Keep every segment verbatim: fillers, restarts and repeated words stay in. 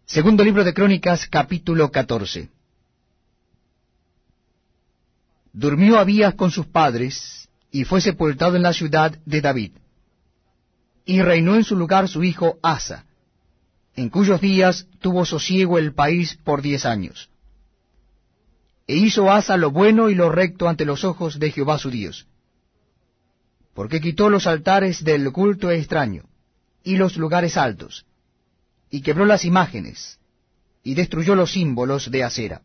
Segundo libro de Crónicas, capítulo catorce. Durmió Abías con sus padres, y fue sepultado en la ciudad de David. Y reinó en su lugar su hijo Asa, en cuyos días tuvo sosiego el país por diez años. E hizo Asa lo bueno y lo recto ante los ojos de Jehová su Dios, porque quitó los altares del culto extraño, y los lugares altos, y quebró las imágenes, y destruyó los símbolos de acera.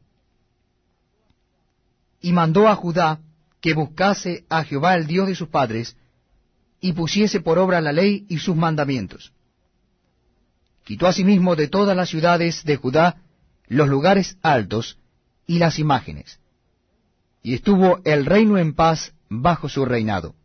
Y mandó a Judá que buscase a Jehová el Dios de sus padres, y pusiese por obra la ley y sus mandamientos. Quitó asimismo de todas las ciudades de Judá los lugares altos y las imágenes, y estuvo el reino en paz bajo su reinado.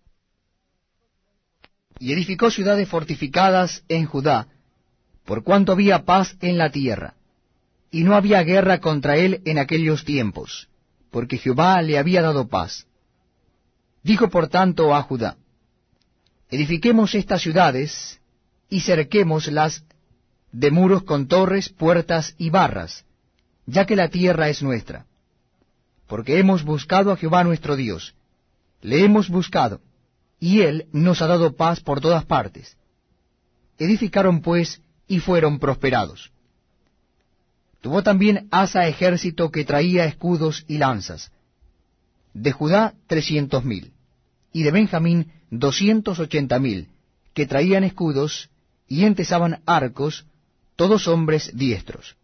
Y edificó ciudades fortificadas en Judá, por cuanto había paz en la tierra, y no había guerra contra él en aquellos tiempos, porque Jehová le había dado paz. Dijo por tanto a Judá: edifiquemos estas ciudades, y cerquémoslas de muros con torres, puertas y barras, ya que la tierra es nuestra. Porque hemos buscado a Jehová nuestro Dios, le hemos buscado, y él nos ha dado paz por todas partes. Edificaron pues, y fueron prosperados. Tuvo también Asa ejército que traía escudos y lanzas, de Judá trescientos mil, y de Benjamín doscientos ochenta mil, que traían escudos y entesaban arcos, todos hombres diestros.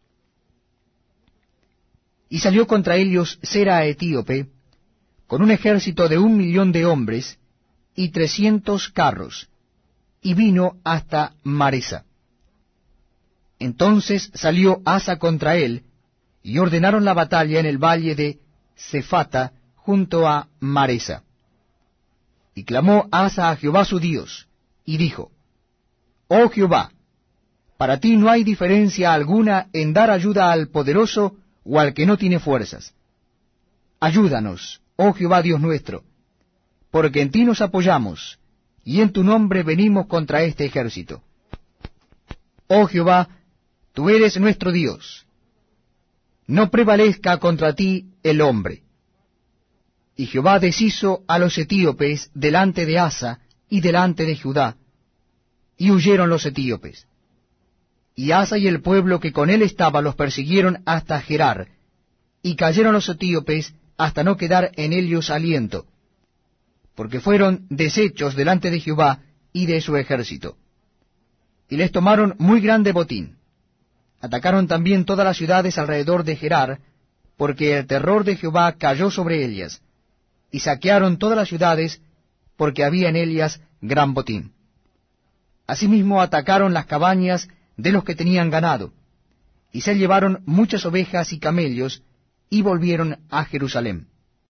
Y salió contra ellos Sera etíope, con un ejército de un millón de hombres, y trescientos carros, y vino hasta Maresa. Entonces salió Asa contra él, y ordenaron la batalla en el valle de Cephata, junto a Maresa. Y clamó Asa a Jehová su Dios, y dijo: Oh Jehová, para ti no hay diferencia alguna en dar ayuda al poderoso o al que no tiene fuerzas. Ayúdanos, oh Jehová Dios nuestro, porque en ti nos apoyamos, y en tu nombre venimos contra este ejército. Oh Jehová, tú eres nuestro Dios. No prevalezca contra ti el hombre. Y Jehová deshizo a los etíopes delante de Asa y delante de Judá, y huyeron los etíopes. Y Asa y el pueblo que con él estaba los persiguieron hasta Gerar, y cayeron los etíopes hasta no quedar en ellos aliento, porque fueron deshechos delante de Jehová y de su ejército. Y les tomaron muy grande botín. Atacaron también todas las ciudades alrededor de Gerar, porque el terror de Jehová cayó sobre ellas, y saquearon todas las ciudades, porque había en ellas gran botín. Asimismo atacaron las cabañas de los que tenían ganado, y se llevaron muchas ovejas y camellos, y volvieron a Jerusalén.